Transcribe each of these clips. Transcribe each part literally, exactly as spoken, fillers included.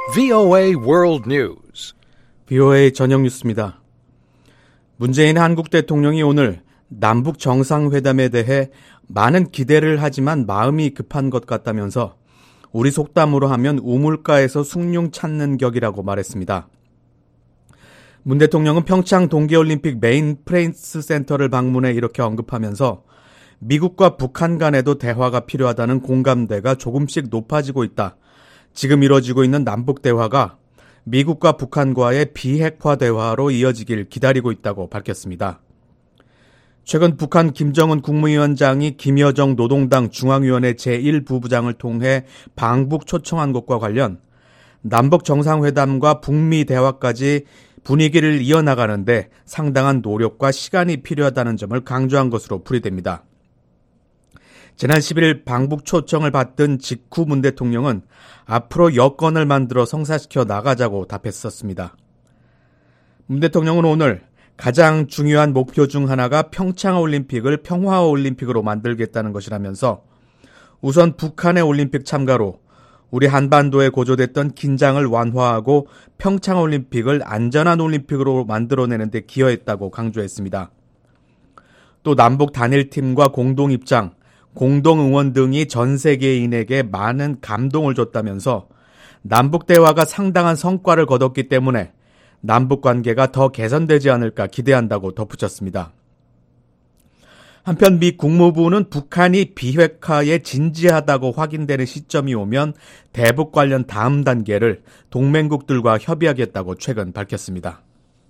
브이오에이 World News. 브이오에이 저녁 뉴스입니다. 문재인 한국 대통령이 오늘 남북 정상회담에 대해 많은 기대를 하지만 마음이 급한 것 같다면서 우리 속담으로 하면 우물가에서 숭늉 찾는 격이라고 말했습니다. 문 대통령은 평창 동계올림픽 메인 프레스 센터를 방문해 이렇게 언급하면서 미국과 북한 간에도 대화가 필요하다는 공감대가 조금씩 높아지고 있다. 지금 이뤄지고 있는 남북 대화가 미국과 북한과의 비핵화 대화로 이어지길 기다리고 있다고 밝혔습니다. 최근 북한 김정은 국무위원장이 김여정 노동당 중앙위원회 제일 부부장을 통해 방북 초청한 것과 관련 남북 정상회담과 북미 대화까지 분위기를 이어나가는데 상당한 노력과 시간이 필요하다는 점을 강조한 것으로 풀이됩니다. 지난 십일 방북 초청을 받던 직후 문 대통령은 앞으로 여건을 만들어 성사시켜 나가자고 답했었습니다. 문 대통령은 오늘 가장 중요한 목표 중 하나가 평창올림픽을 평화올림픽으로 만들겠다는 것이라면서 우선 북한의 올림픽 참가로 우리 한반도에 고조됐던 긴장을 완화하고 평창올림픽을 안전한 올림픽으로 만들어내는 데 기여했다고 강조했습니다. 또 남북 단일팀과 공동입장, 공동응원 등이 전 세계인에게 많은 감동을 줬다면서 남북대화가 상당한 성과를 거뒀기 때문에 남북관계가 더 개선되지 않을까 기대한다고 덧붙였습니다. 한편 미 국무부는 북한이 비핵화에 진지하다고 확인되는 시점이 오면 대북 관련 다음 단계를 동맹국들과 협의하겠다고 최근 밝혔습니다.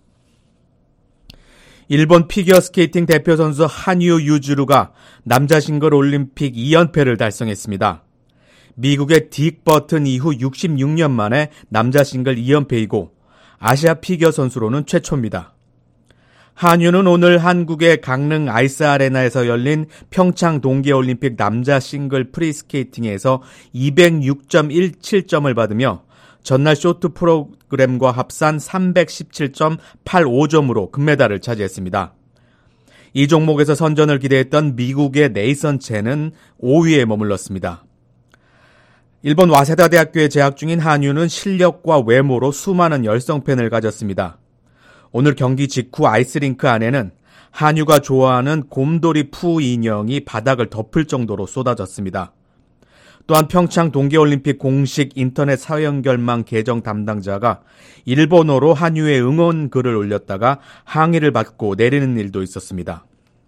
일본 피겨스케이팅 대표 선수 한유 유즈루가 남자 싱글 올림픽 이 연패를 달성했습니다. 미국의 딕 버튼 이후 육십육 년 만에 남자 싱글 이 연패이고 아시아 피겨 선수로는 최초입니다. 한유는 오늘 한국의 강릉 아이스 아레나에서 열린 평창 동계올림픽 남자 싱글 프리스케이팅에서 이백육 점 일칠 점을 받으며 전날 쇼트 프로그램과 합산 삼백십칠 점 팔오 점으로 금메달을 차지했습니다. 이 종목에서 선전을 기대했던 미국의 네이선 첸은 오 위에 머물렀습니다. 일본 와세다 대학교에 재학 중인 한유는 실력과 외모로 수많은 열성 팬을 가졌습니다. 오늘 경기 직후 아이스링크 안에는 한유가 좋아하는 곰돌이 푸 인형이 바닥을 덮을 정도로 쏟아졌습니다. 또한 평창 동계올림픽 공식 인터넷 사연결망 계정 담당자가 일본어로 한유의 응원 글을 올렸다가 항의를 받고 내리는 일도 있었습니다.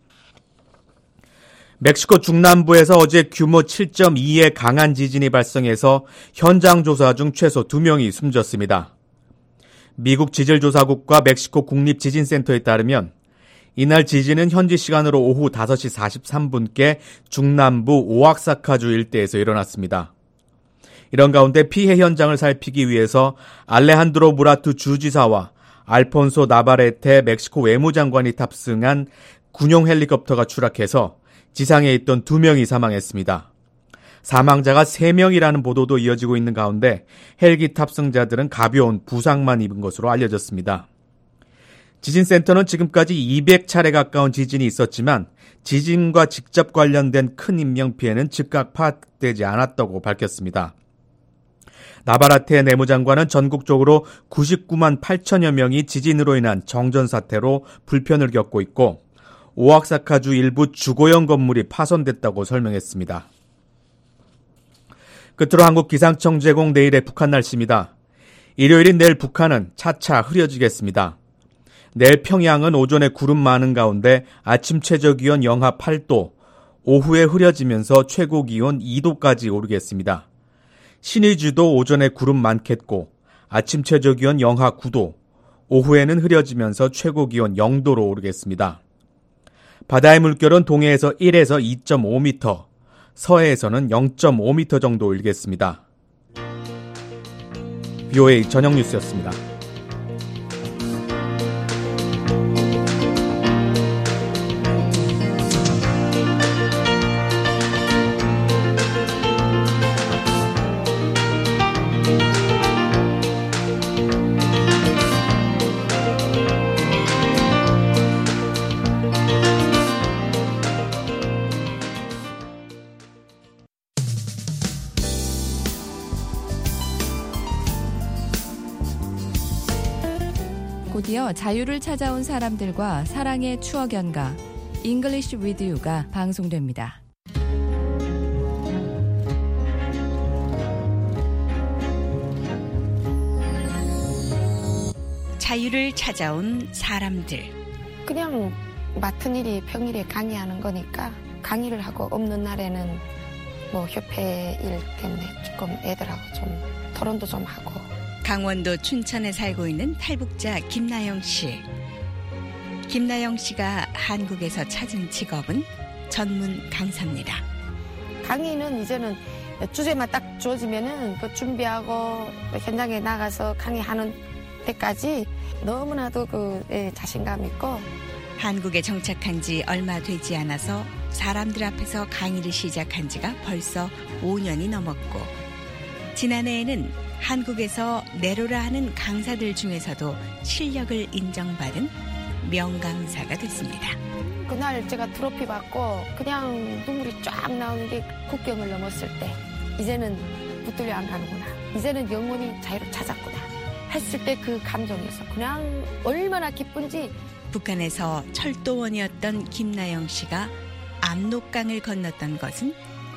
멕시코 중남부에서 어제 규모 칠 점 이의 강한 지진이 발생해서 현장 조사 중 최소 두 명이 숨졌습니다. 미국 지질조사국과 멕시코 국립지진센터에 따르면 이날 지진은 현지 시간으로 오후 다섯 시 사십삼 분께 중남부 오악사카주 일대에서 일어났습니다. 이런 가운데 피해 현장을 살피기 위해서 알레한드로 무라투 주지사와 알폰소 나바레테 멕시코 외무장관이 탑승한 군용 헬리콥터가 추락해서 지상에 있던 두 명이 사망했습니다. 사망자가 세 명이라는 보도도 이어지고 있는 가운데 헬기 탑승자들은 가벼운 부상만 입은 것으로 알려졌습니다. 지진센터는 지금까지 이백 차례 가까운 지진이 있었지만 지진과 직접 관련된 큰 인명피해는 즉각 파악되지 않았다고 밝혔습니다. 나바라테 내무장관은 전국적으로 구십구만 팔천여 명이 지진으로 인한 정전사태로 불편을 겪고 있고 오악사카주 일부 주거용 건물이 파손됐다고 설명했습니다. 끝으로 한국 기상청 제공 내일의 북한 날씨입니다. 일요일인 내일 북한은 차차 흐려지겠습니다. 내일 평양은 오전에 구름 많은 가운데 아침 최저기온 영하 팔 도, 오후에 흐려지면서 최고기온 이 도까지 오르겠습니다. 신의주도 오전에 구름 많겠고 아침 최저기온 영하 구 도, 오후에는 흐려지면서 최고기온 영 도로 오르겠습니다. 바다의 물결은 동해에서 일에서 이 점 오 미터, 서해에서는 영 점 오 미터 정도 일겠습니다. 브이오에이 저녁 뉴스였습니다. 곧이어 자유를 찾아온 사람들과 사랑의 추억 연가 English with You가 방송됩니다. 자유를 찾아온 사람들. 그냥 맡은 일이 평일에 강의하는 거니까 강의를 하고 없는 날에는 뭐 협회 일 때문에 조금 애들하고 좀 토론도 좀 하고. 강원도 춘천에 살고 있는 탈북자 김나영 씨. 김나영 씨가 한국에서 찾은 직업은 전문 강사입니다. 강의는 이제는 주제만 딱 주어지면은 그 준비하고 현장에 나가서 강의하는 때까지 너무나도 그 예, 자신감 있고. 한국에 정착한 지 얼마 되지 않아서 사람들 앞에서 강의를 시작한 지가 벌써 오 년이 넘었고, 지난해에는 한국에서 내로라 하는 강사들 중에서도 실력을 인정받은 명강사가 됐습니다. 그날 제가 트로피 받고 그냥 눈물이 쫙 나오는 게 국경을 넘었을 때, 이제는 붙들려 안 가는구나, 이제는 영원히 자유를 찾았구나 했을 때 그 감정이었어. 그냥 얼마나 기쁜지. 북한에서 철도원이었던 김나영 씨가 압록강을 건넜던 것은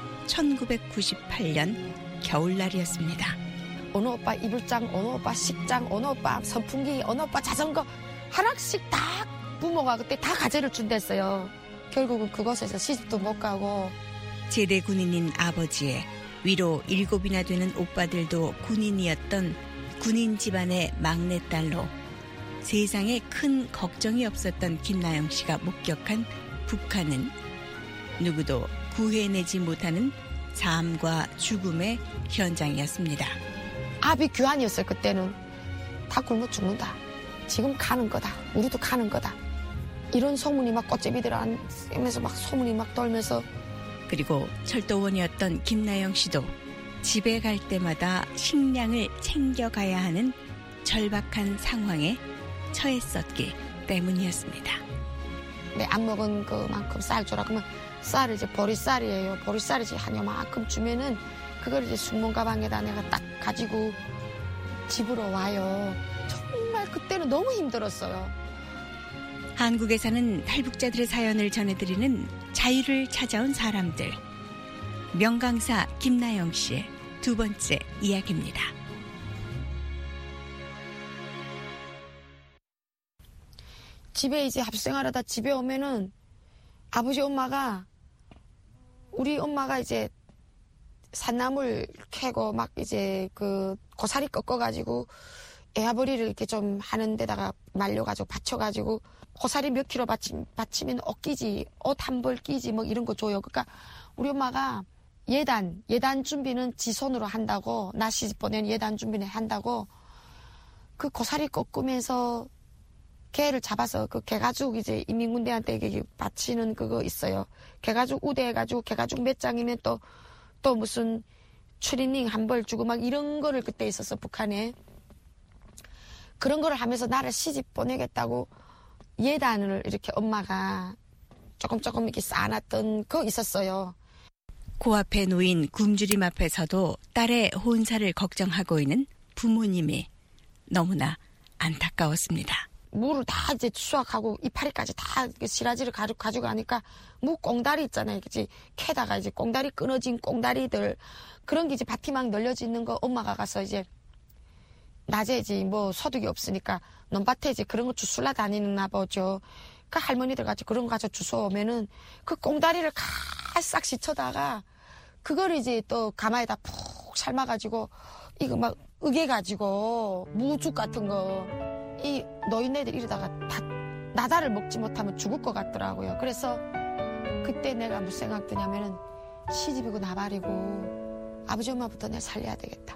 천구백구십팔 년 겨울날이었습니다. 어느 오빠 이불장, 어느 오빠 식장, 어느 오빠 선풍기, 어느 오빠 자전거 하나씩 다 부모가 그때 다 가재를 준댔어요. 결국은 그곳에서 시집도 못 가고. 제대 군인인 아버지의 위로 일곱이나 되는 오빠들도 군인이었던 군인 집안의 막내딸로 세상에 큰 걱정이 없었던 김나영 씨가 목격한 북한은 누구도 구해내지 못하는 삶과 죽음의 현장이었습니다. 압이 규환이었어요. 그때는 다 굶어 죽는다, 지금 가는 거다, 우리도 가는 거다, 이런 소문이 막 꽃제비들 안면서 막 소문이 막 돌면서. 그리고 철도원이었던 김나영 씨도 집에 갈 때마다 식량을 챙겨가야 하는 절박한 상황에 처했었기 때문이었습니다. 내 안 먹은 그만큼 쌀 주라 그러면 쌀을 이제 보리쌀이에요. 보리쌀이 이제 한 요만큼 주면은 그걸 이제 숙모 가방에다 내가 딱 가지고 집으로 와요. 정말 그때는 너무 힘들었어요. 한국에 사는 탈북자들의 사연을 전해드리는 자유를 찾아온 사람들. 명강사 김나영 씨의 두 번째 이야기입니다. 집에 이제 합생하려다 집에 오면은 아버지 엄마가, 우리 엄마가 이제 산나물 캐고 막 이제 그 고사리 꺾어가지고 애아버리를 이렇게 좀 하는 데다가 말려가지고 받쳐가지고 고사리 몇 킬로 받치, 받치면 옷 끼지, 옷 한 벌 끼지 뭐 이런 거 줘요. 그러니까 우리 엄마가 예단, 예단 준비는 지 손으로 한다고, 나 시집 보낸 예단 준비는 한다고 그 고사리 꺾으면서 개를 잡아서 그 개가죽 이제 인민군대한테 이게 바치는 그거 있어요. 개가죽 우대 해가지고 개가죽 몇 장이면 또, 또 무슨 추리닝 한 벌 주고 막 이런 거를 그때 있었어, 북한에. 그런 거를 하면서 나를 시집 보내겠다고 예단을 이렇게 엄마가 조금 조금 이렇게 쌓아놨던 거 있었어요. 코앞에 놓인 굶주림 앞에서도 딸의 혼사를 걱정하고 있는 부모님이 너무나 안타까웠습니다. 무를 다 이제 수확하고 이파리까지 다 시라지를 가지고 가져가니까 무 꽁다리 있잖아요. 그치? 캐다가 이제 꽁다리 끊어진 꽁다리들 그런 게 이제 밭이 막 널려져 있는 거 엄마가 가서 이제 낮에 이제 뭐 소득이 없으니까 논밭에 이제 그런 거 주술라 다니나 보죠. 그 할머니들 같이 그런 거 가서 주워 오면은 그 꽁다리를 가싹 씻어다가 그걸 이제 또 가마에다 푹 삶아가지고 이거 막 으개가지고 무죽 같은 거 이 노인네들 이러다가 다 나다를 먹지 못하면 죽을 것 같더라고요. 그래서 그때 내가 무슨 생각 드냐면은 시집이고 나발이고 아버지 엄마부터 내가 살려야 되겠다.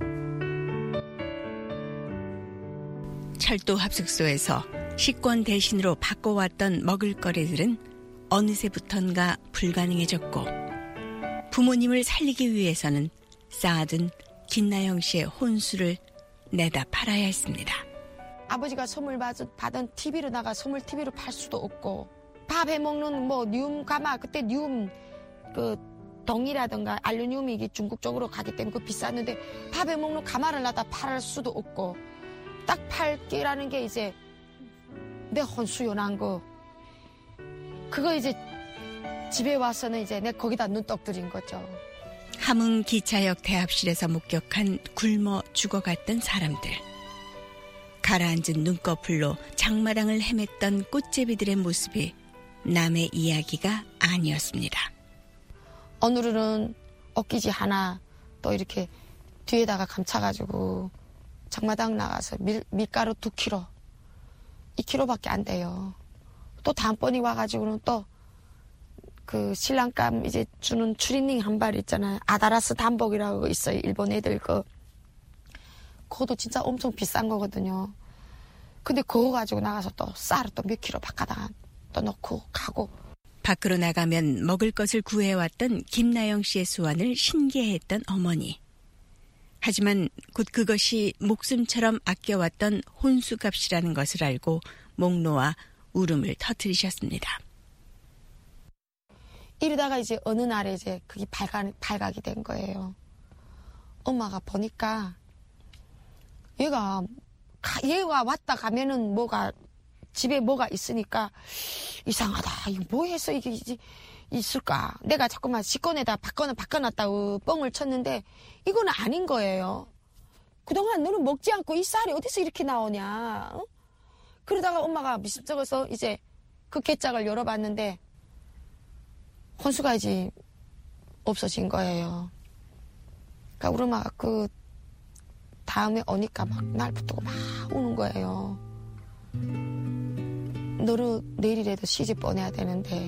철도 합숙소에서 식권 대신으로 바꿔왔던 먹을거리들은 어느새부턴가 불가능해졌고 부모님을 살리기 위해서는 쌓아둔 김나영 씨의 혼수를 내다 팔아야 했습니다. 아버지가 선물 받은 티비로 나가 선물 티비로 팔 수도 없고 밥 해먹는 뭐 뉴움 가마 그때 뉴움 그 동이라든가 알루미늄이 이게 중국 쪽으로 가기 때문에 그 비쌌는데 밥 해먹는 가마를 나다 팔을 수도 없고 딱 팔기라는 게 이제 내 혼수연한 거 그거 이제 집에 와서는 이제 내 거기다 눈떡 들인 거죠. 함흥 기차역 대합실에서 목격한 굶어 죽어갔던 사람들. 가라앉은 눈꺼풀로 장마당을 헤맸던 꽃제비들의 모습이 남의 이야기가 아니었습니다. 오늘은 어끼지 하나 또 이렇게 뒤에다가 감차가지고 장마당 나가서 밀, 밀가루 두 킬로, 이 킬로밖에 안 돼요. 또 다음번에 와가지고는 또 그 신랑감 이제 주는 추리닝 한 발 있잖아요. 아다라스 단복이라고 있어요. 일본 애들 거. 그것도 진짜 엄청 비싼 거거든요. 근데 그거 가지고 나가서 또 쌀을 또 몇 킬로 바꿔다가 또 넣고 가고. 밖으로 나가면 먹을 것을 구해왔던 김나영 씨의 수완을 신기해했던 어머니. 하지만 곧 그것이 목숨처럼 아껴왔던 혼수값이라는 것을 알고 목 놓아 울음을 터뜨리셨습니다. 이러다가 이제 어느 날에 이제 그게 발각, 발각이 된 거예요. 엄마가 보니까 얘가 얘가 왔다 가면은 뭐가 집에 뭐가 있으니까 이상하다. 이거 뭐 해서 이게 있을까? 내가 자꾸만 식권에다 바꿔 바꿔놨다고 뻥을 쳤는데 이거는 아닌 거예요. 그동안 너는 먹지 않고 이 쌀이 어디서 이렇게 나오냐? 어? 그러다가 엄마가 미심쩍어서 이제 그 갯장을 열어봤는데 혼수가 이제 없어진 거예요. 그러니까 우리 엄마가 그 다음에 오니까 막 날 붙들고 막 우는 거예요. 너를 내일이라도 시집 보내야 되는데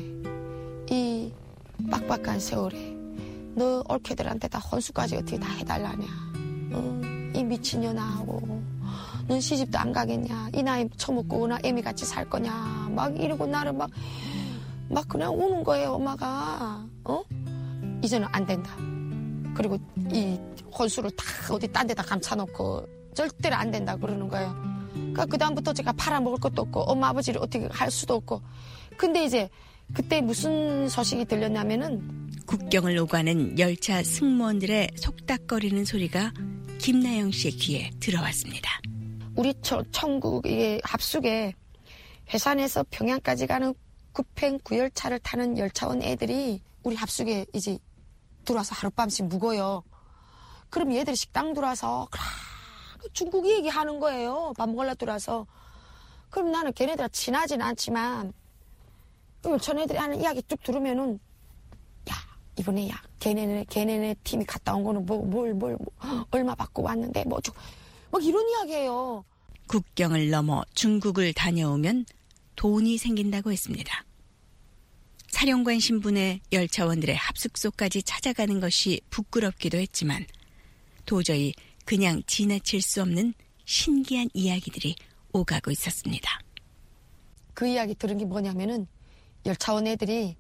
이 빡빡한 세월에 너 올케들한테 다 혼수까지 어떻게 다 해달라냐. 어, 이 미친년아 하고 넌 시집도 안 가겠냐. 이 나이 처먹고 나 애미 같이 살 거냐. 막 이러고 나를 막 막 그냥 우는 거예요. 엄마가. 어? 이제는 안 된다. 그리고 이 혼수를 다 어디 딴 데다 감춰놓고 절대로 안 된다 그러는 거예요. 그러니까 그 다음부터 제가 팔아먹을 것도 없고 엄마 아버지를 어떻게 할 수도 없고. 근데 이제 그때 무슨 소식이 들렸냐면은 국경을 오가는 열차 승무원들의 속닥거리는 소리가 김나영 씨의 귀에 들어왔습니다. 우리 천국의 합숙에 회산에서 평양까지 가는 구평 구열차를 타는 열차원 애들이 우리 합숙에 이제 들어와서 하룻밤씩 묵어요. 그럼 얘들이 식당 들어와서 중국 얘기하는 거예요. 밥 먹으러 들어와서. 그럼 나는 걔네들과 친하진 않지만 열차 애들이 하는 이야기 쭉 들으면은 야 이번에 야 걔네네 걔네네 팀이 갔다 온 거는 뭐 뭘 뭘 뭐, 얼마 받고 왔는데 뭐 막 이런 이야기예요. 국경을 넘어 중국을 다녀오면 돈이 생긴다고 했습니다. 사령관 신분의 열차원들의 합숙소까지 찾아가는 것이 부끄럽기도 했지만 도저히 그냥 지나칠 수 없는 신기한 이야기들이 오가고 있었습니다. 그 이야기 들은 게 뭐냐면은 열차원 애들이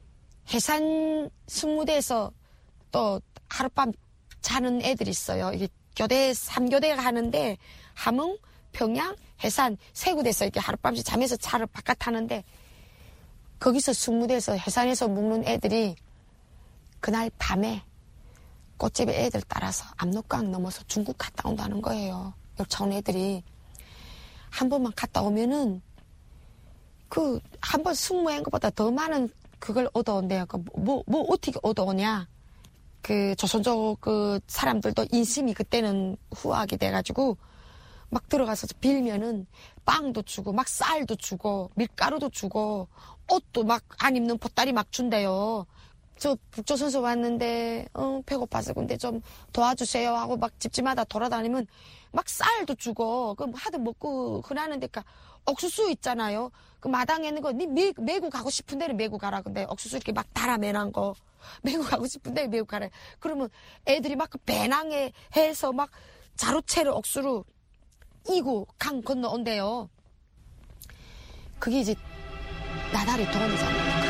해산 승무대에서 또 하룻밤 자는 애들이 있어요. 이게 교대 삼 교대가 하는데 함흥, 평양, 해산 세 군데서 이렇게 하룻밤씩 자면서 차를 바깥 타는데 거기서 승무대에서 해산에서 묵는 애들이 그날 밤에 꽃집에 애들 따라서 압록강 넘어서 중국 갔다 온다는 거예요. 열차원 애들이. 한 번만 갔다 오면은 그 한 번 승무한 것보다 더 많은 그걸 얻어온대요. 그 뭐, 뭐 어떻게 얻어오냐. 그 조선족 그 사람들도 인심이 그때는 후하게 돼가지고 막 들어가서 빌면은 빵도 주고 막 쌀도 주고 밀가루도 주고 옷도 막 안 입는 보따리 막 준대요. 저 북조선에서 왔는데 어, 배고파서 근데 좀 도와주세요 하고 막 집집마다 돌아다니면 막 쌀도 주고 그 하도 먹고 흔하는데 그 옥수수 있잖아요. 그 마당에 있는 거 니 메고 가고 싶은 데는 메고 가라. 근데 옥수수 이렇게 막 달아 매난 거 메고 가고 싶은 데는 메고 가라. 그러면 애들이 막 그 배낭에 해서 막 자루채로 옥수수 이고 강 건너온대요. 그게 이제 나날이 돈이잖아요.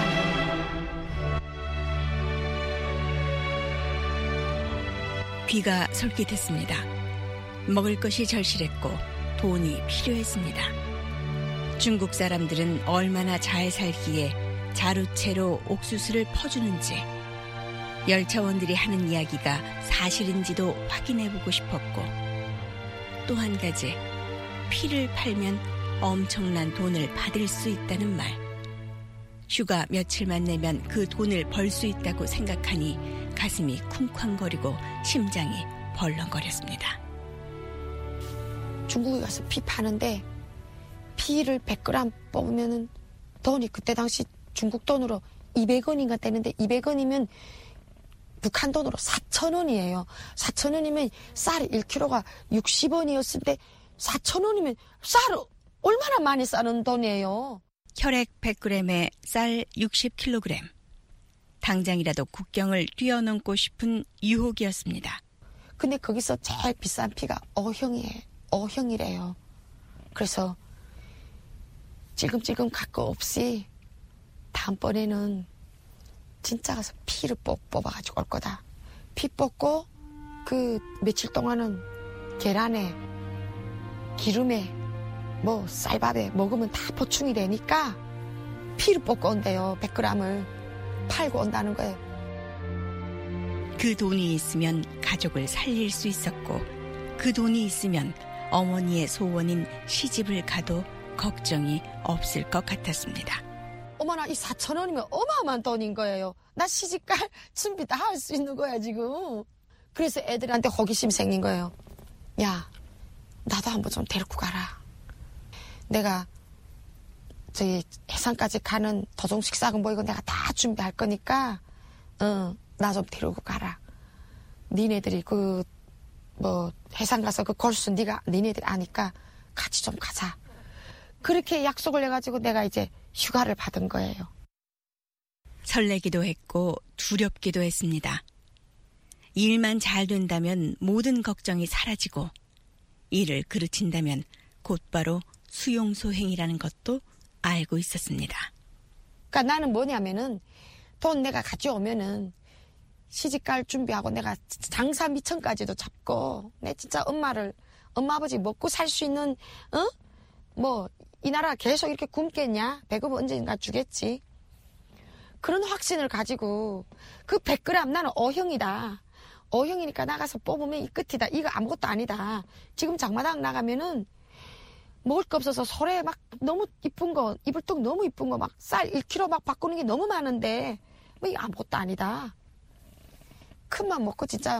귀가 솔깃했습니다. 먹을 것이 절실했고 돈이 필요했습니다. 중국 사람들은 얼마나 잘 살기에 자루채로 옥수수를 퍼주는지 열차원들이 하는 이야기가 사실인지도 확인해보고 싶었고 또 한 가지 피를 팔면 엄청난 돈을 받을 수 있다는 말. 휴가 며칠만 내면 그 돈을 벌 수 있다고 생각하니 가슴이 쿵쾅거리고 심장이 벌렁거렸습니다. 중국에 가서 피 파는데 피를 백 그램 뽑으면은 돈이 그때 당시 중국 돈으로 이백 원인가 되는데 이백 원이면 북한 돈으로 사천 원이에요. 사천 원이면 쌀 일 킬로그램가 육십 원이었을 때 사천 원이면 쌀을 얼마나 많이 싸는 돈이에요. 혈액 백 그램에 쌀 육십 킬로그램. 당장이라도 국경을 뛰어넘고 싶은 유혹이었습니다. 근데 거기서 제일 비싼 피가 O형이에요. O형이래요. 그래서 찔끔찔끔 갈 거 없이 다음번에는 진짜 가서 피를 뽑, 뽑아가지고 올 거다. 피 뽑고 그 며칠 동안은 계란에 기름에 뭐 쌀밥에 먹으면 다 보충이 되니까 피를 뽑고 온대요. 백 그램을 팔고 온다는 거예요. 그 돈이 있으면 가족을 살릴 수 있었고 그 돈이 있으면 어머니의 소원인 시집을 가도 걱정이 없을 것 같았습니다. 어머나 이 사천 원이면 어마어마한 돈인 거예요. 나 시집갈 준비 다 할 수 있는 거야 지금. 그래서 애들한테 호기심 생긴 거예요. 야 나도 한번 좀 데리고 가라. 내가 저기 해상까지 가는 도중 식사금 뭐 이거 내가 다 준비할 거니까 어, 나 좀 데리고 가라. 니네들이 그 뭐 해상 가서 그 골수 네가 니네들이 아니까 같이 좀 가자. 그렇게 약속을 해가지고 내가 이제 휴가를 받은 거예요. 설레기도 했고 두렵기도 했습니다. 일만 잘 된다면 모든 걱정이 사라지고 일을 그르친다면 곧바로 수용소행이라는 것도 알고 있었습니다. 그러니까 나는 뭐냐면은 돈 내가 가져오면은 시집갈 준비하고 내가 장사 미천까지도 잡고 내 진짜 엄마를 엄마 아버지 먹고 살 수 있는 어? 뭐 이 나라 계속 이렇게 굶겠냐? 배급 언젠가 주겠지. 그런 확신을 가지고 그 백 그램 나는 O형이다. O형이니까 나가서 뽑으면 이 끝이다. 이거 아무것도 아니다. 지금 장마당 나가면은 먹을 거 없어서 소래 막 너무 이쁜 거, 이불뚝 너무 이쁜 거 막 쌀 일 킬로그램 막 바꾸는 게 너무 많은데 뭐 이거 아무것도 아니다. 큰맘 먹고 진짜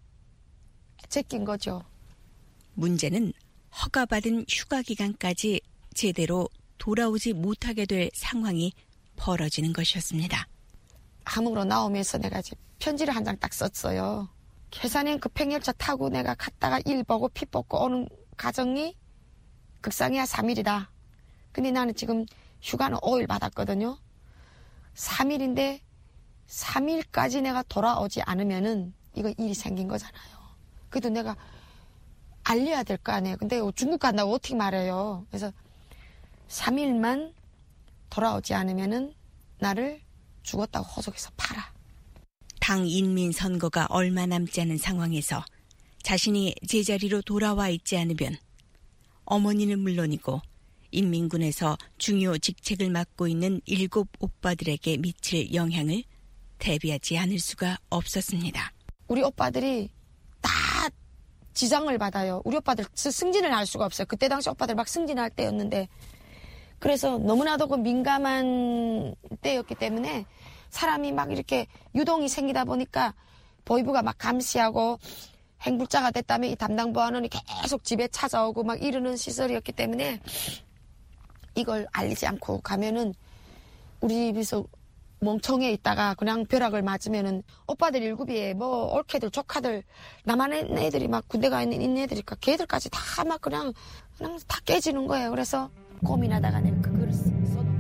제낀 거죠. 문제는 허가받은 휴가 기간까지 제대로 돌아오지 못하게 될 상황이 벌어지는 것이었습니다. 함흥으로 나오면서 내가 이제 편지를 한 장 딱 썼어요. 계산행 급행열차 타고 내가 갔다가 일 보고 피 뽑고 오는 과정이 극상이야 삼 일이다. 근데 나는 지금 휴가는 오 일 받았거든요. 삼 일인데 삼 일까지 내가 돌아오지 않으면은 이거 일이 생긴 거잖아요. 그래도 내가 알려야 될 거 아니에요. 근데 중국 간다고 어떻게 말해요. 그래서 삼 일만 돌아오지 않으면은 나를 죽었다고 호적해서 팔아. 당 인민 선거가 얼마 남지 않은 상황에서 자신이 제자리로 돌아와 있지 않으면 어머니는 물론이고 인민군에서 중요 직책을 맡고 있는 일곱 오빠들에게 미칠 영향을 대비하지 않을 수가 없었습니다. 우리 오빠들이 다 지장을 받아요. 우리 오빠들 승진을 할 수가 없어요. 그때 당시 오빠들 막 승진할 때였는데 그래서 너무나도 그 민감한 때였기 때문에 사람이 막 이렇게 유동이 생기다 보니까 보위부가 막 감시하고 행불자가 됐다면 이 담당 보안원이 계속 집에 찾아오고 막 이러는 시설이었기 때문에 이걸 알리지 않고 가면은 우리 집에서 멍청해 있다가 그냥 벼락을 맞으면은 오빠들 일곱이에 뭐 올케들 조카들 나만 애들이 막 군대 가 있는 있는 애들이니까 걔들까지 다 막 그냥 그냥 다 깨지는 거예요. 그래서 고민하다가 내가 그 글을 써놓은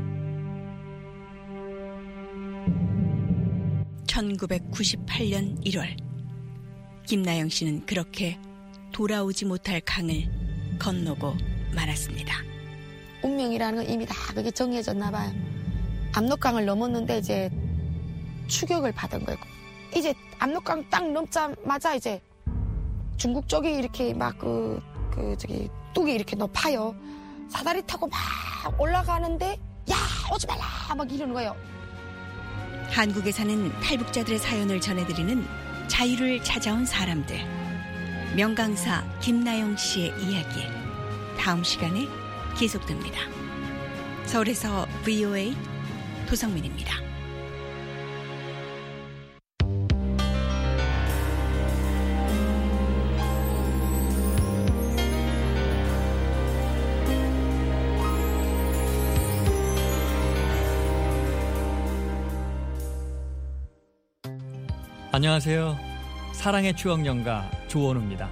천구백구십팔 년 일월 김나영 씨는 그렇게 돌아오지 못할 강을 건너고 말았습니다. 운명이라는 건 이미 다 그게 정해졌나 봐요. 압록강을 넘었는데 이제 추격을 받은 거예요. 이제 압록강 딱 넘자마자 이제 중국 쪽이 이렇게 막 그 그 저기 뚝이 이렇게 높아요. 사다리 타고 막 올라가는데 야 오지 말라 막 이러는 거예요. 한국에 사는 탈북자들의 사연을 전해드리는 자유를 찾아온 사람들. 명강사 김나영 씨의 이야기. 다음 시간에 계속됩니다. 서울에서 브이오에이 도성민입니다. 안녕하세요. 사랑의 추억 연가 조원우입니다.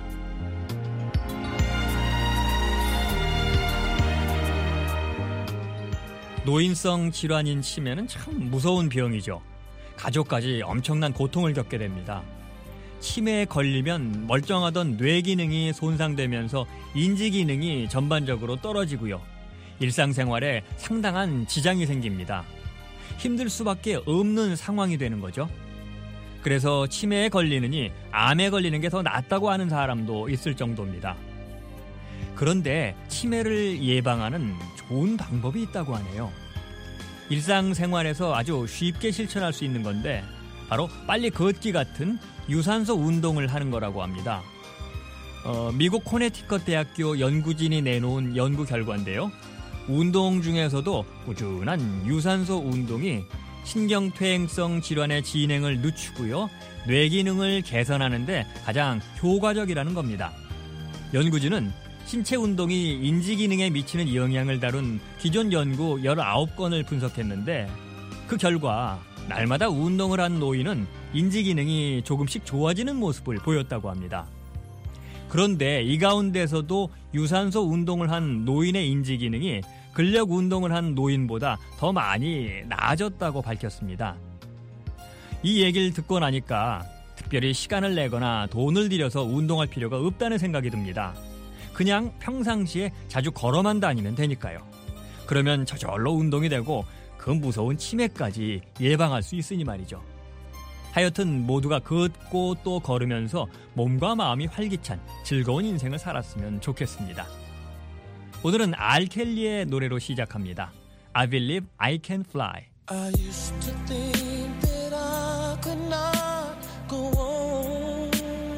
노인성 질환인 치매는 참 무서운 병이죠. 가족까지 엄청난 고통을 겪게 됩니다. 치매에 걸리면 멀쩡하던 뇌 기능이 손상되면서 인지 기능이 전반적으로 떨어지고요. 일상생활에 상당한 지장이 생깁니다. 힘들 수밖에 없는 상황이 되는 거죠. 그래서 치매에 걸리느니 암에 걸리는 게 더 낫다고 하는 사람도 있을 정도입니다. 그런데 치매를 예방하는 좋은 방법이 있다고 하네요. 일상생활에서 아주 쉽게 실천할 수 있는 건데 바로 빨리 걷기 같은 유산소 운동을 하는 거라고 합니다. 어, 미국 코네티컷 대학교 연구진이 내놓은 연구 결과인데요. 운동 중에서도 꾸준한 유산소 운동이 신경퇴행성 질환의 진행을 늦추고요. 뇌 기능을 개선하는 데 가장 효과적이라는 겁니다. 연구진은 신체 운동이 인지 기능에 미치는 영향을 다룬 기존 연구 열아홉 건을 분석했는데 그 결과 날마다 운동을 한 노인은 인지 기능이 조금씩 좋아지는 모습을 보였다고 합니다. 그런데 이 가운데서도 유산소 운동을 한 노인의 인지 기능이 근력 운동을 한 노인보다 더 많이 나아졌다고 밝혔습니다. 이 얘기를 듣고 나니까 특별히 시간을 내거나 돈을 들여서 운동할 필요가 없다는 생각이 듭니다. 그냥 평상시에 자주 걸어만 다니면 되니까요. 그러면 저절로 운동이 되고 그 무서운 치매까지 예방할 수 있으니 말이죠. 하여튼 모두가 걷고 또 걸으면서 몸과 마음이 활기찬 즐거운 인생을 살았으면 좋겠습니다. 오늘은 알켈리의 노래로 시작합니다. I believe I can fly. I used to think that I could not go on,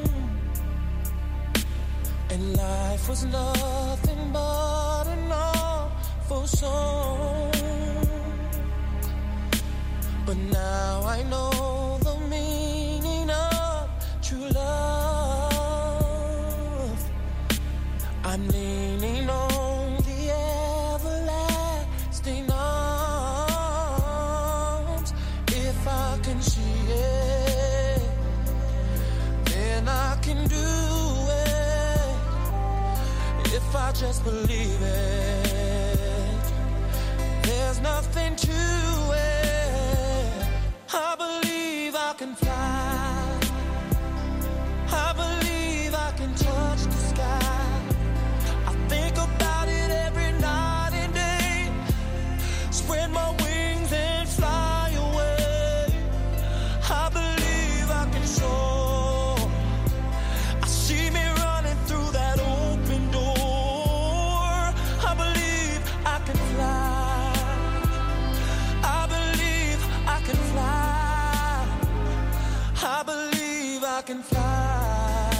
and life was nothing but an awful song. But now I know the meaning of true love. I'm leaning on if I just believe it. There's nothing to it. I believe I can fly. I believe I can touch the sky. I think about it every night and day. Spread my wings and fly away. I believe I can soar. I see me running through that open door. I believe I can fly.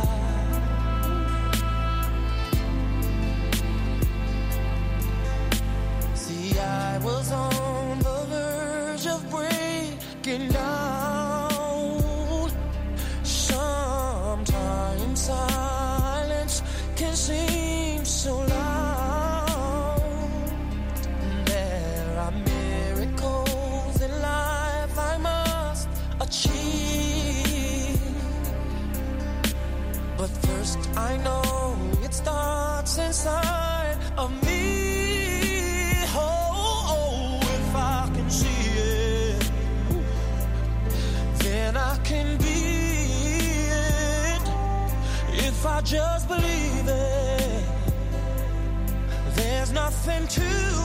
See, I was on the verge of breaking down. Sometimes silence can seem so loud. There are miracles in life I must achieve. But first I know it starts inside of me. Oh, oh, if I can see it, then I can be it. If I just believe it, there's nothing to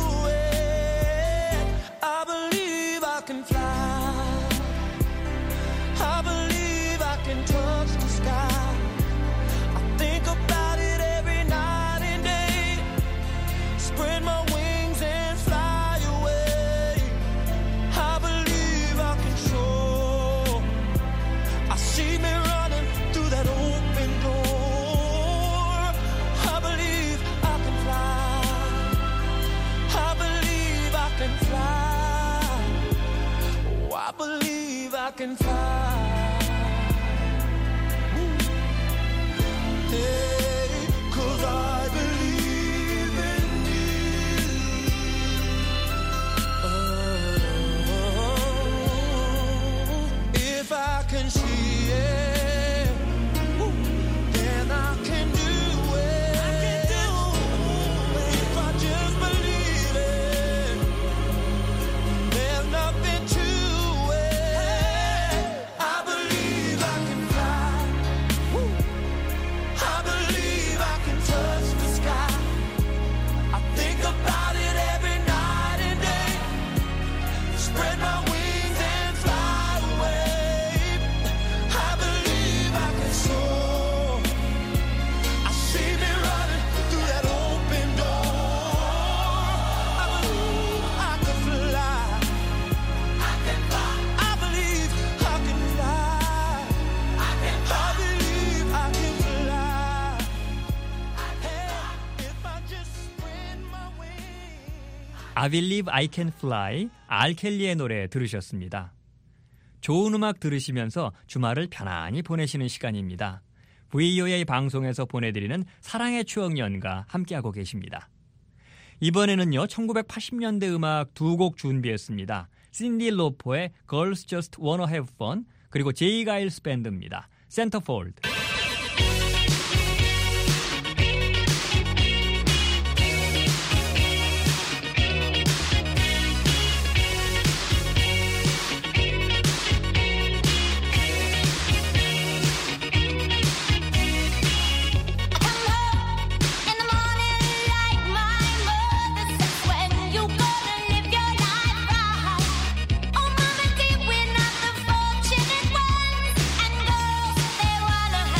it. I believe I can fly. I believe I can touch the sky. I think about it every night and day. Spread my wings and fly away. I believe I can soar. I see me running through that open door. I believe I can fly. can fly. Hey, 'cause I believe in you. Oh, if I can see it, then I can do it. I can do it. If I just believe it, there's nothing to it. I believe I can fly. I believe I can touch the sky. I think about it every night and day. Spread my wings and fly away. I believe I can soar. I see me running through that open door. I believe I can fly. I can fly. I believe I can fly. I can fly. I believe I can fly. Hey, if I just spread my wings. I Believe I Can Fly, 알켈리의 노래 들으셨습니다. 좋은 음악 들으시면서 주말을 편안히 보내시는 시간입니다. 브이오에이 방송에서 보내드리는 사랑의 추억 연가 함께하고 계십니다. 이번에는요, 천구백팔십 년대 음악 두 곡 준비했습니다. 신디 로퍼의 Girls Just Wanna Have Fun, 그리고 제이 가일스 밴드입니다. 센터폴드. In the morning, like my mother says, when you gonna live your life right? Oh, mama dear, we're not the fortunate ones, and girls, they wanna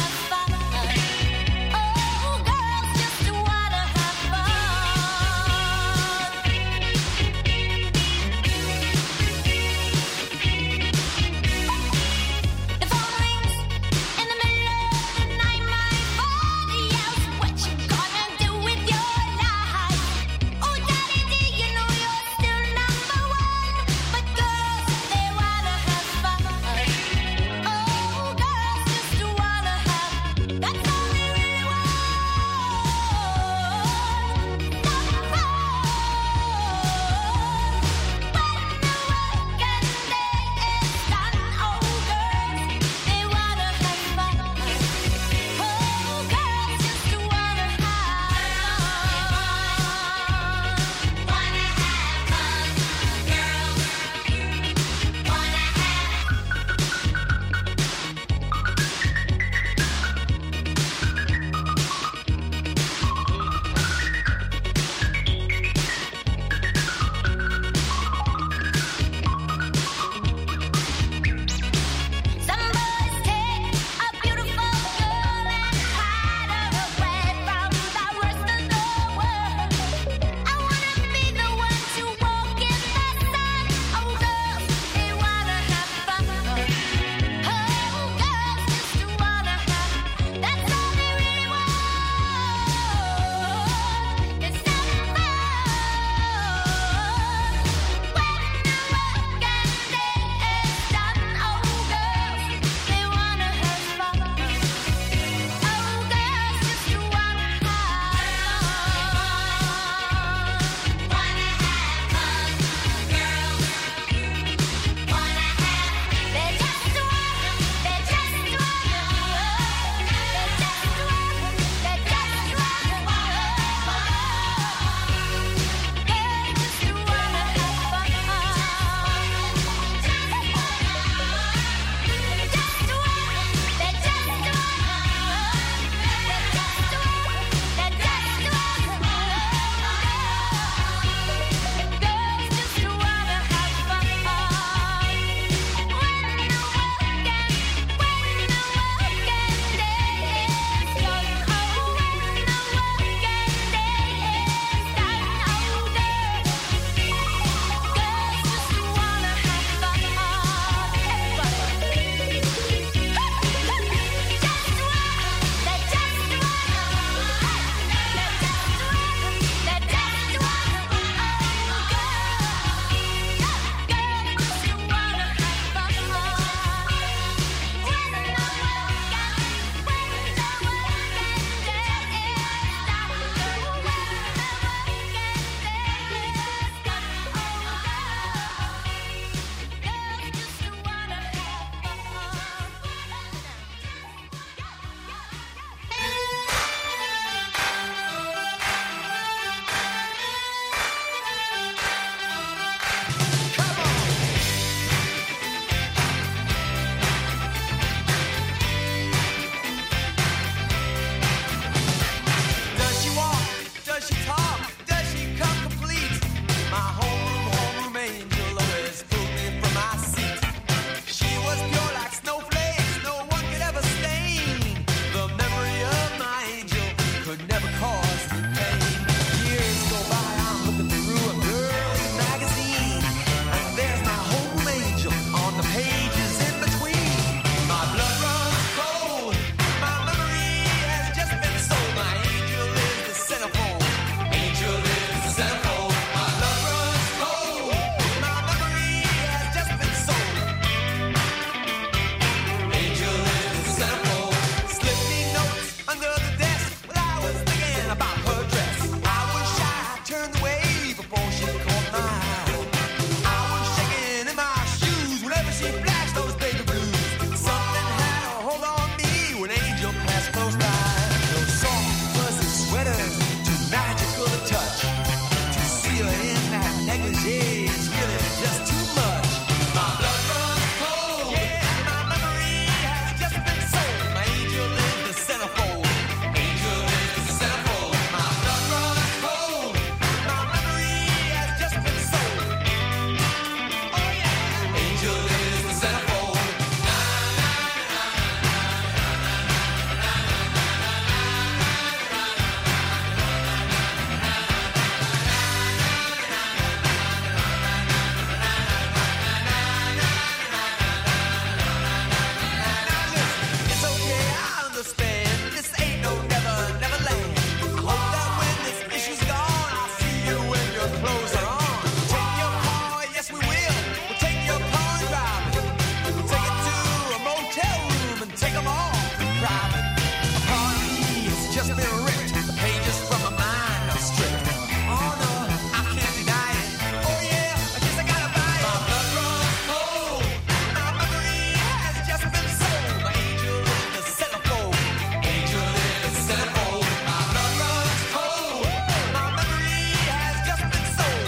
private party has just been ripped. The pages from my mind are stripped. Oh no, I can't deny it. Oh yeah, I guess I gotta buy it. My blood runs cold. My memory has just been sold. My angel in the centerfold. Angel in the centerfold. My blood runs cold. My memory has just been sold.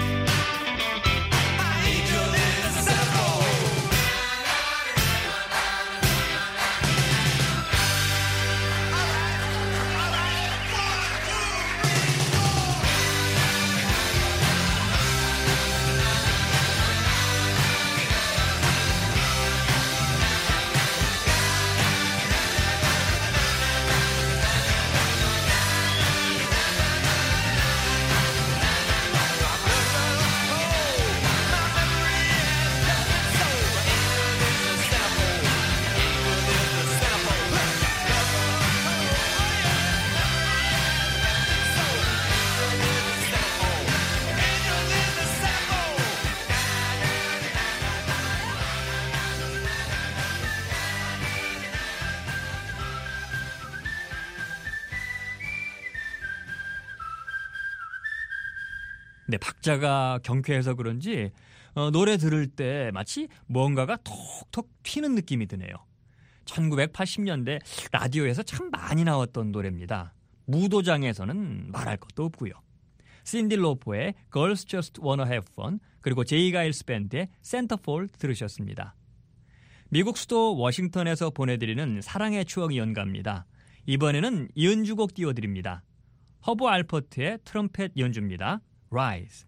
My angel in the centerfold. 네, 박자가 경쾌해서 그런지 어, 노래 들을 때 마치 뭔가가 톡톡 튀는 느낌이 드네요. 천구백팔십 년대 라디오에서 참 많이 나왔던 노래입니다. 무도장에서는 말할 것도 없고요. 신디 로퍼의 Girls Just Wanna Have Fun, 그리고 제이 가일스 밴드의 Centerfold 들으셨습니다. 미국 수도 워싱턴에서 보내드리는 사랑의 추억 연가입니다. 이번에는 연주곡 띄워드립니다. 허브 알퍼트의 트럼펫 연주입니다. Rise.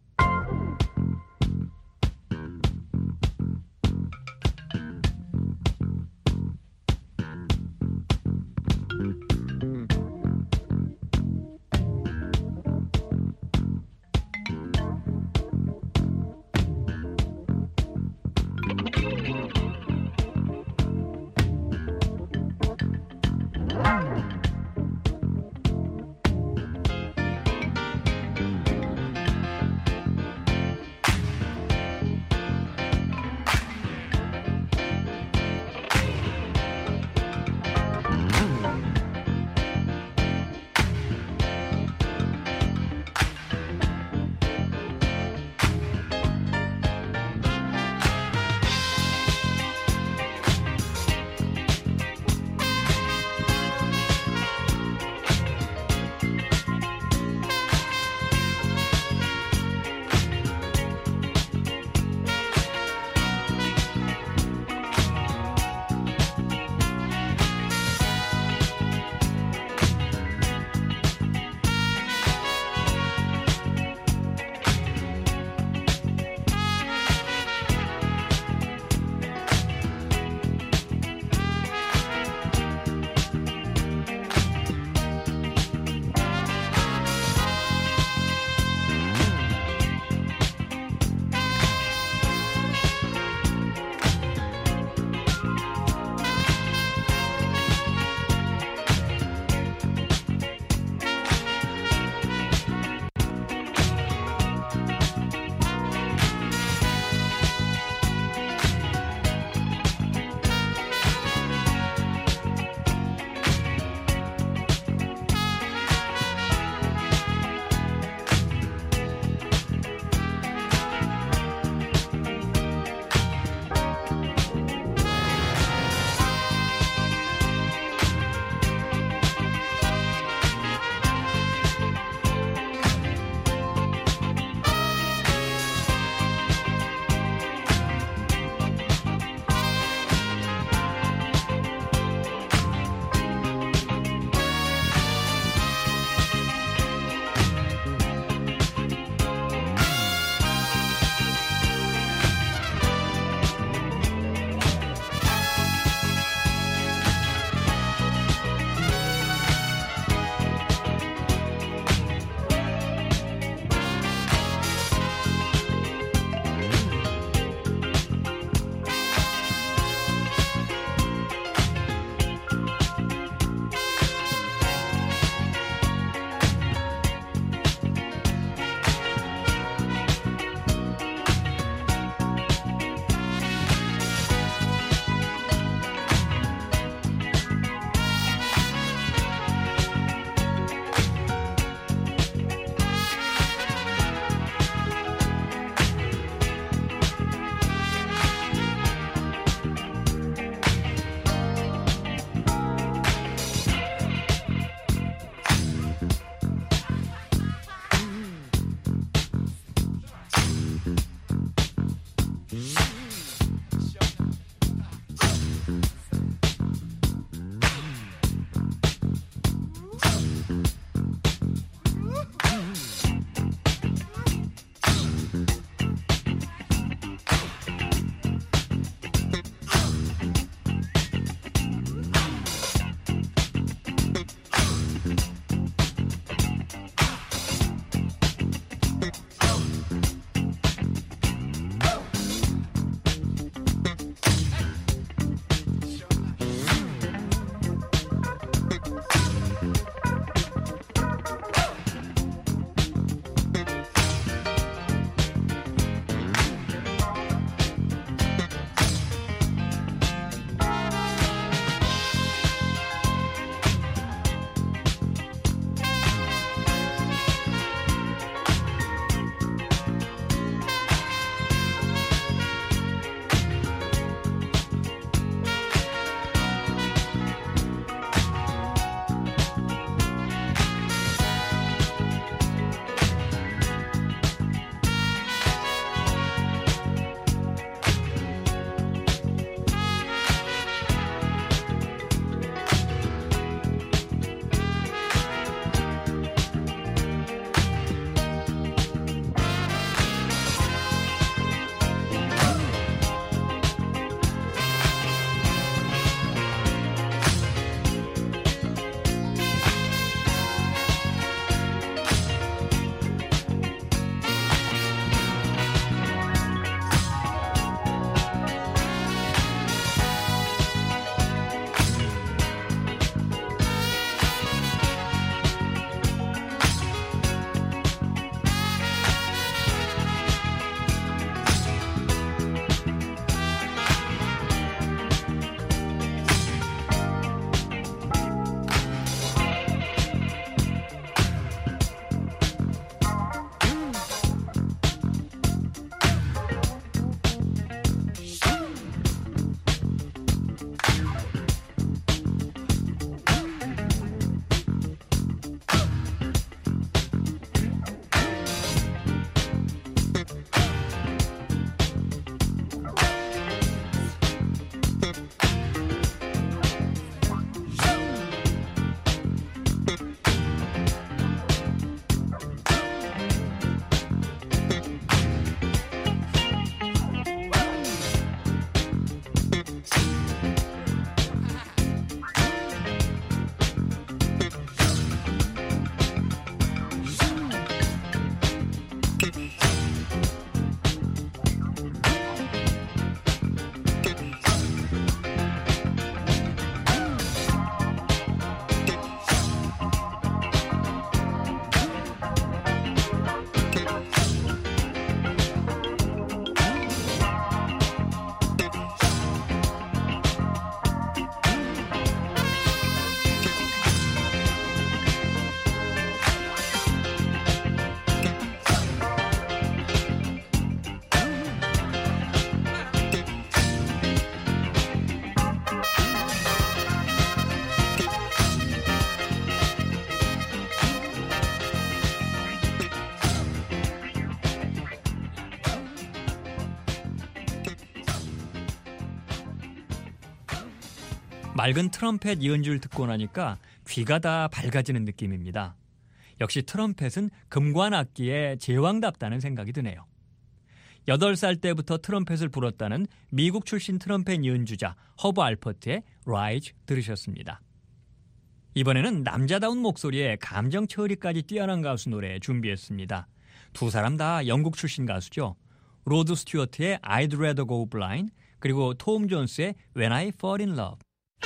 맑은 트럼펫 연주를 듣고 나니까 귀가 다 밝아지는 느낌입니다. 역시 트럼펫은 금관악기의 제왕답다는 생각이 드네요. 여덟 살 때부터 트럼펫을 불었다는 미국 출신 트럼펫 연주자 허브 알퍼트의 Rise 들으셨습니다. 이번에는 남자다운 목소리에 감정 처리까지 뛰어난 가수 노래 준비했습니다. 두 사람 다 영국 출신 가수죠. 로드 스튜어트의 I'd Rather Go Blind 그리고 톰 존스의 When I Fall in Love.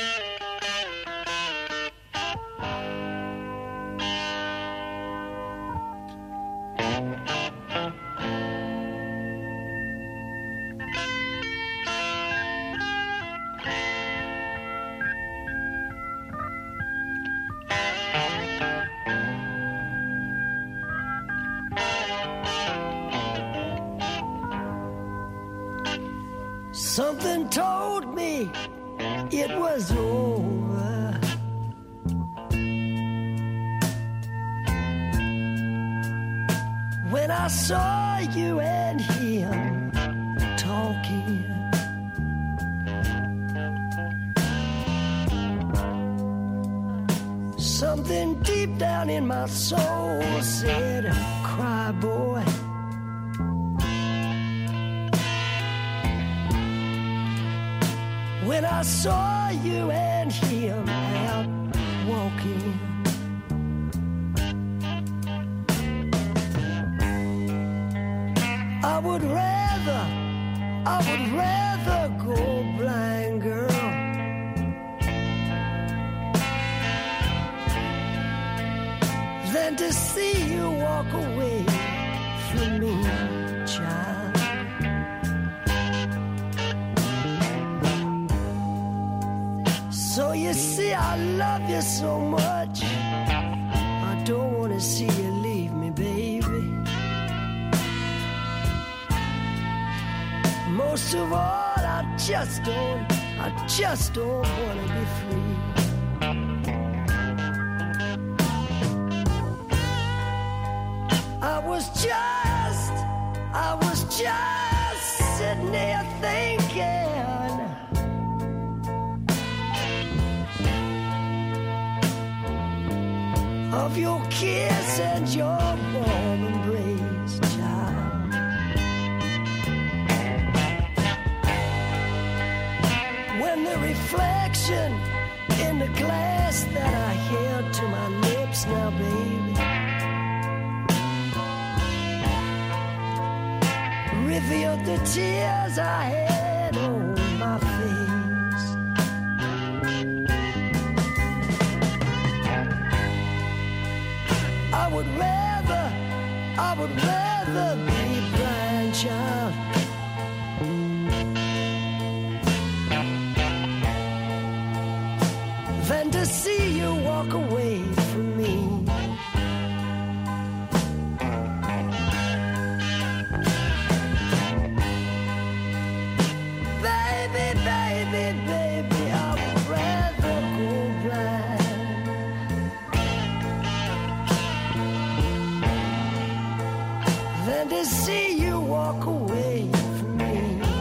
Something told me it was over. When I saw you and him talking, something deep down in my soul said, cry boy. When I saw you and him out walking, I would rather, I would rather go blind, girl, than to see you walk away from me, child. So you see, I love you so much, I don't want to see you leave me, baby. Most of all, I just don't, I just don't want to be free. I was just, I was just sitting there thinking of your kiss and your warm embrace, child. When the reflection in the glass that I held to my lips now, baby, revealed the tears I had on my face. I would rather, I would rather be blind, child, than to see you walk away from me. Baby, baby, baby, I would rather go blind than to see you walk away from me.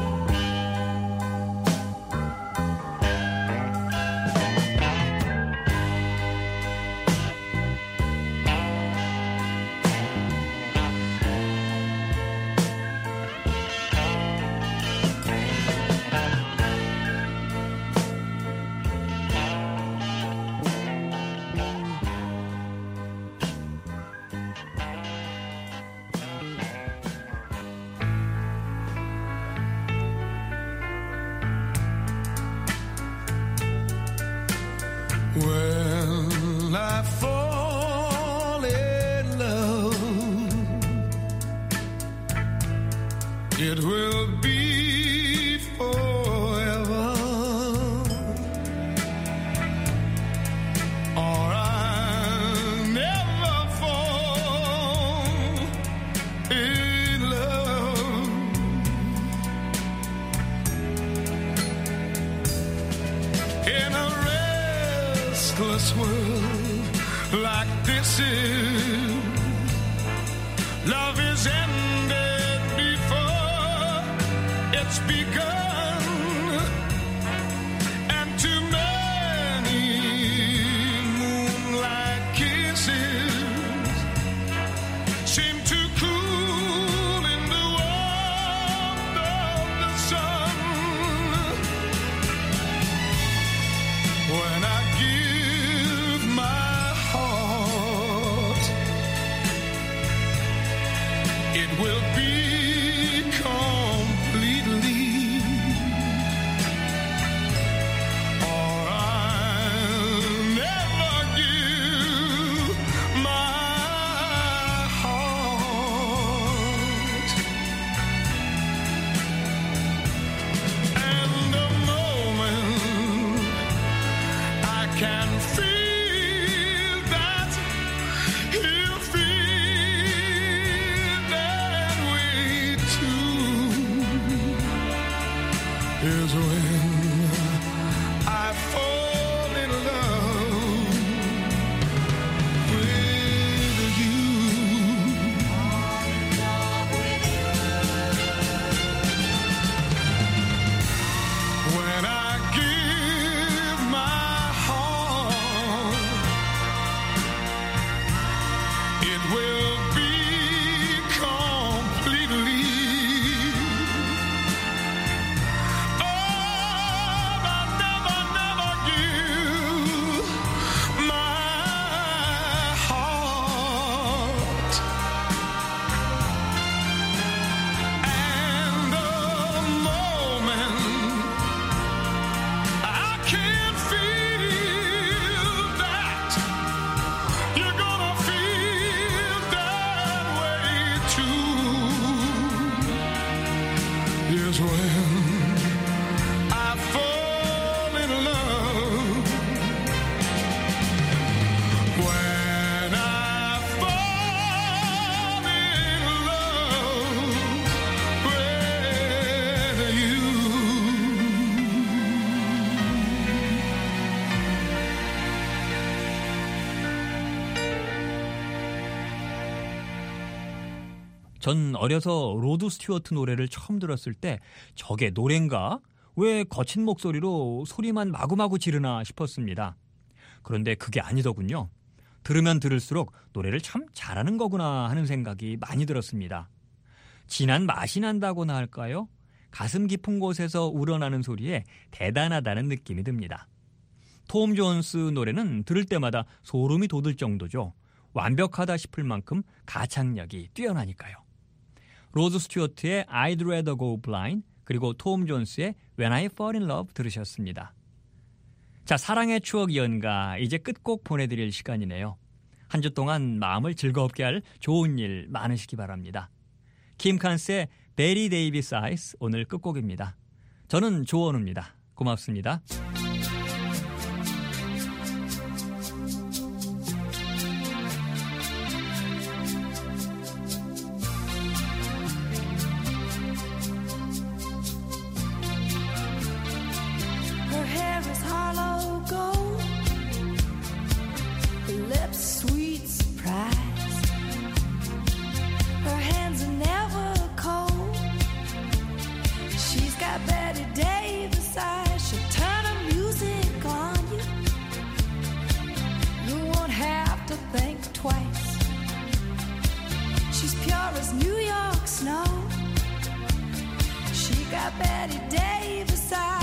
When I fall in love, it will be forever, or I'll never fall in love. In a restless world like this is, love is ended before it's begun, and to make 전 어려서 로드 스튜어트 노래를 처음 들었을 때 저게 노래인가? 왜 거친 목소리로 소리만 마구마구 지르나 싶었습니다. 그런데 그게 아니더군요. 들으면 들을수록 노래를 참 잘하는 거구나 하는 생각이 많이 들었습니다. 진한 맛이 난다고나 할까요? 가슴 깊은 곳에서 우러나는 소리에 대단하다는 느낌이 듭니다. 톰 존스 노래는 들을 때마다 소름이 돋을 정도죠. 완벽하다 싶을 만큼 가창력이 뛰어나니까요. 로드 스튜어트의 I'd Rather Go Blind 그리고 톰 존스의 When I Fall in Love 들으셨습니다. 자, 사랑의 추억 연가 이제 끝곡 보내드릴 시간이네요. 한 주 동안 마음을 즐겁게 할 좋은 일 많으시기 바랍니다. 킴 칸스의 베리 데이비스 아이스 오늘 끝곡입니다. 저는 조원우입니다. 고맙습니다. Her hair is hollow gold, her lips sweet surprise. Her hands are never cold. She's got Betty Davis eyes. She'll turn her music on you. You won't have to think twice. She's pure as New York snow. She got Betty Davis eyes.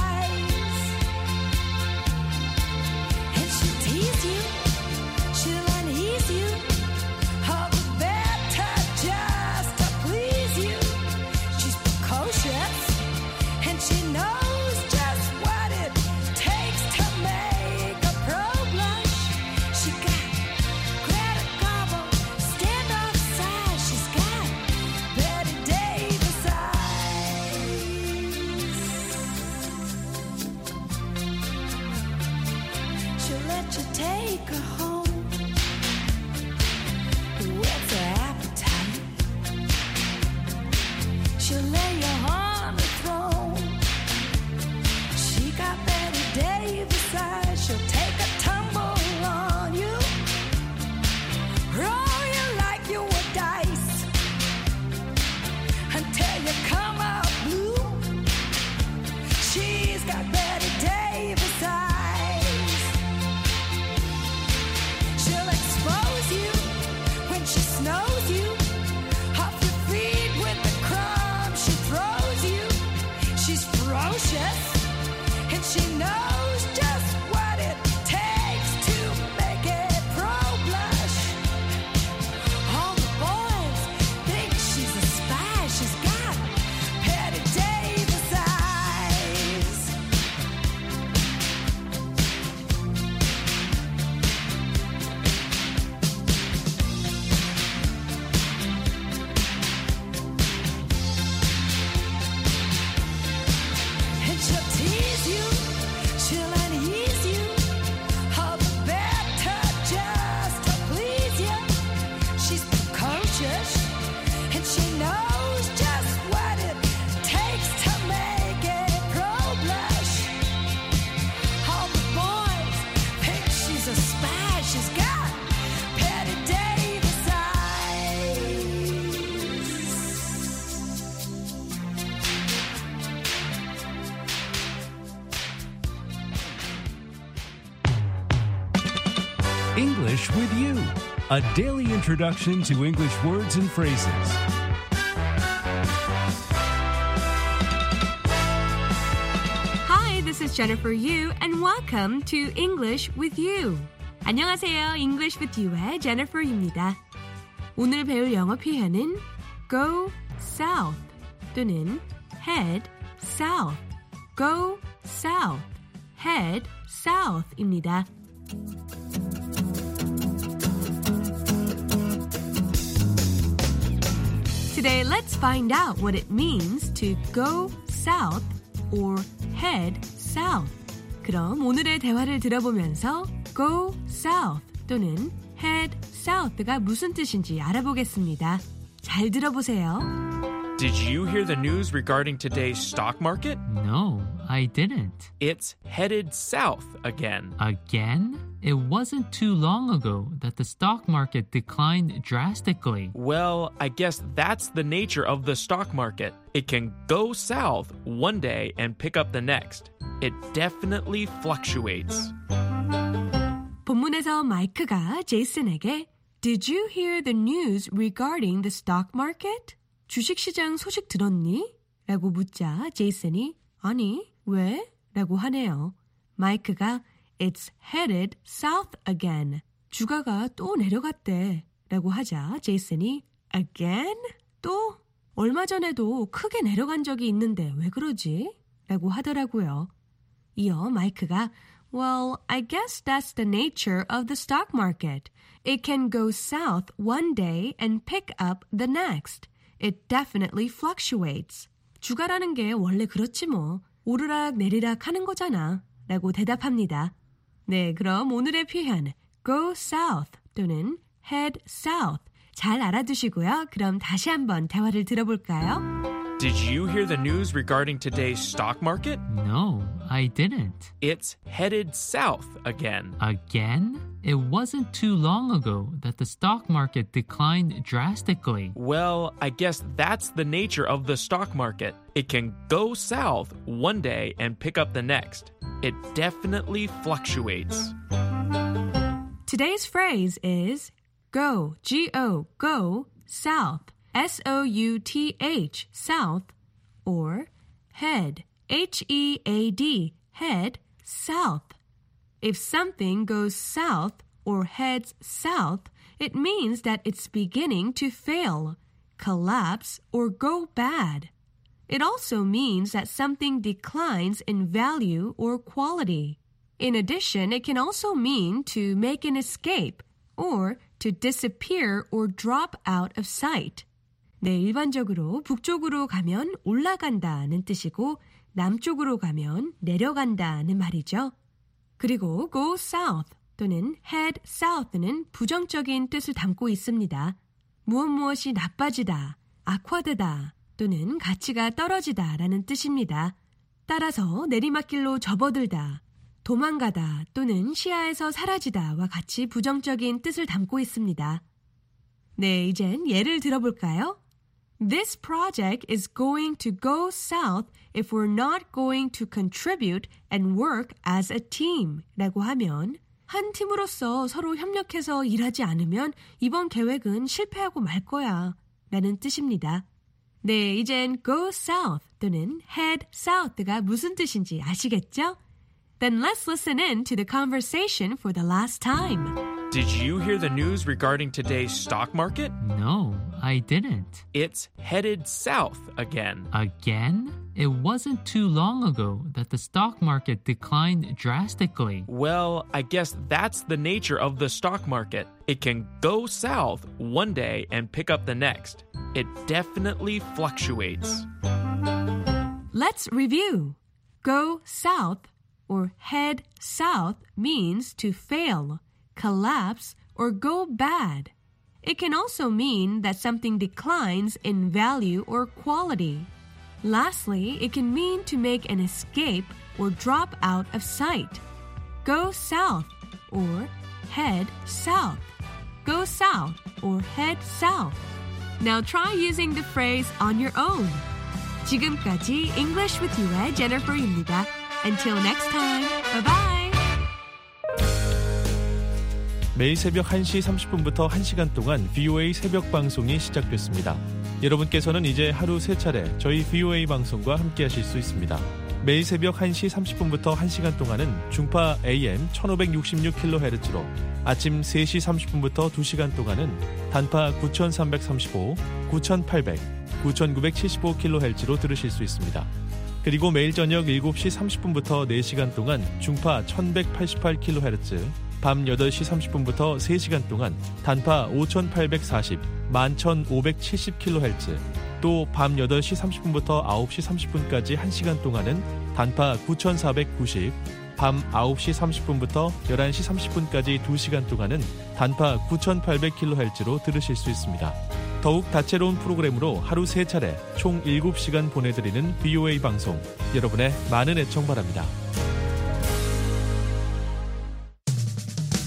Tease you, she'll unease you, all the better just to please you. She's precocious, and she knows just what it takes to make a pro blush. She got Greta Garbo, standoff size. She's got Betty Davis eyes. She'll let you take her home. Whet's her appetite? She'll lay you on the throne. She got Betty Davis eyes. She'll take a tumble on you, roll you like you were dice, until you come out blue. She's got Betty Davis eyes. She'll expose you when she snows you, off your feet with the crumbs she throws you. She's ferocious, and she knows just what it takes to make it pro blush. All the boys think she's a spy. She's got Betty Davis eyes. And she'll tease you, she'll unease you, all the better just to please you. She's precocious, and she knows just what it takes to make it pro blush. All the boys think she's a spy. She's got Betty Davis eyes. English with You, a daily introduction to English words and phrases. Hi, this is Jennifer Yu, and welcome to English with You. 안녕하세요, English with You의 Jennifer입니다. 오늘 배울 영어 표현은 go south 또는 head south, go south, head south입니다. Today, let's find out what it means to go south or head south. 그럼 오늘의 대화를 들어보면서 go south 또는 head south가 무슨 뜻인지 알아보겠습니다. 잘 들어보세요. Did you hear the news regarding today's stock market? No, I didn't. It's headed south again. Again? it wasn't too long ago that the stock market declined drastically. Well, I guess that's the nature of the stock market. It can go south one day and pick up the next. It definitely fluctuates. 본문에서 마이크가 제이슨에게 Did you hear the news regarding the stock market? 주식시장 소식 들었니? 라고 묻자 제이슨이 아니, 왜? 라고 하네요. 마이크가 It's headed south again. 주가가 또 내려갔대. 라고 하자 제이슨이 Again? 또? 얼마 전에도 크게 내려간 적이 있는데 왜 그러지? 라고 하더라고요. 이어 마이크가 Well, I guess that's the nature of the stock market. It can go south one day and pick up the next. It definitely fluctuates. 주가라는 게 원래 그렇지 뭐. 오르락 내리락 하는 거잖아. 라고 대답합니다. 네, 그럼 오늘의 표현 go south 또는 head south 잘 알아두시고요. 그럼 다시 한번 대화를 들어볼까요? Did you hear the news regarding today's stock market? No, I didn't. It's headed south again. Again? It wasn't too long ago that the stock market declined drastically. Well, I guess that's the nature of the stock market. It can go south one day and pick up the next. It definitely fluctuates. Today's phrase is go, G O, go, south, S O U T H, south, or head, H E A D, head, south. If something goes south or heads south, it means that it's beginning to fail, collapse, or go bad. It also means that something declines in value or quality. In addition, it can also mean to make an escape or to disappear or drop out of sight. 네, 일반적으로 북쪽으로 가면 올라간다는 뜻이고 남쪽으로 가면 내려간다는 말이죠. 그리고 go south 또는 head south는 부정적인 뜻을 담고 있습니다. 무엇 무엇이 나빠지다, 악화되다 또는 가치가 떨어지다 라는 뜻입니다. 따라서 내리막길로 접어들다, 도망가다 또는 시야에서 사라지다와 같이 부정적인 뜻을 담고 있습니다. 네, 이젠 예를 들어볼까요? This project is going to go south if we're not going to contribute and work as a team 라고 하면 한 팀으로서 서로 협력해서 일하지 않으면 이번 계획은 실패하고 말 거야 라는 뜻입니다. 네, 이젠 go south 또는 head south가 무슨 뜻인지 아시겠죠? Then let's listen in to the conversation for the last time. Did you hear the news regarding today's stock market? No, I didn't. It's headed south again. Again? It wasn't too long ago that the stock market declined drastically. Well, I guess that's the nature of the stock market. It can go south one day and pick up the next. It definitely fluctuates. Let's review. Go south or head south means to fail, collapse, or go bad. It can also mean that something declines in value or quality. Lastly, it can mean to make an escape or drop out of sight. Go south or head south. Go south or head south. Now try using the phrase on your own. 지금까지 English with You의 Jennifer입니다. Until next time, bye-bye! 매일 새벽 한 시 삼십 분부터 한 시간 동안 브이오에이 새벽 방송이 시작됐습니다. 여러분께서는 이제 하루 세 차례 저희 브이오에이 방송과 함께 하실 수 있습니다. 매일 새벽 한 시 삼십 분부터 한 시간 동안은 중파 에이엠 천오백육십육 킬로헤르츠로 아침 세 시 삼십 분부터 두 시간 동안은 단파 구천삼백삼십오, 구천팔백, 구천구백칠십오 킬로헤르츠로 들으실 수 있습니다. 그리고 매일 저녁 일곱 시 삼십 분부터 네 시간 동안 중파 천백팔십팔 킬로헤르츠, 밤 여덟 시 삼십 분부터 세 시간 동안 단파 오천팔백사십, 만 천오백칠십 킬로헤르츠, 또 밤 여덟 시 삼십 분부터 아홉 시 삼십 분까지 한 시간 동안은 단파 구천사백구십, 밤 아홉 시 삼십 분부터 열한 시 삼십 분까지 두 시간 동안은 단파 구천팔백 킬로헤르츠로 들으실 수 있습니다. 더욱 다채로운 프로그램으로 하루 세 차례 총 일곱 시간 보내드리는 브이오에이 방송, 여러분의 많은 애청 바랍니다.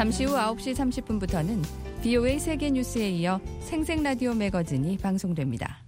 잠시 후 아홉 시 삼십 분부터는 비오에이 세계뉴스에 이어 생생라디오 매거진이 방송됩니다.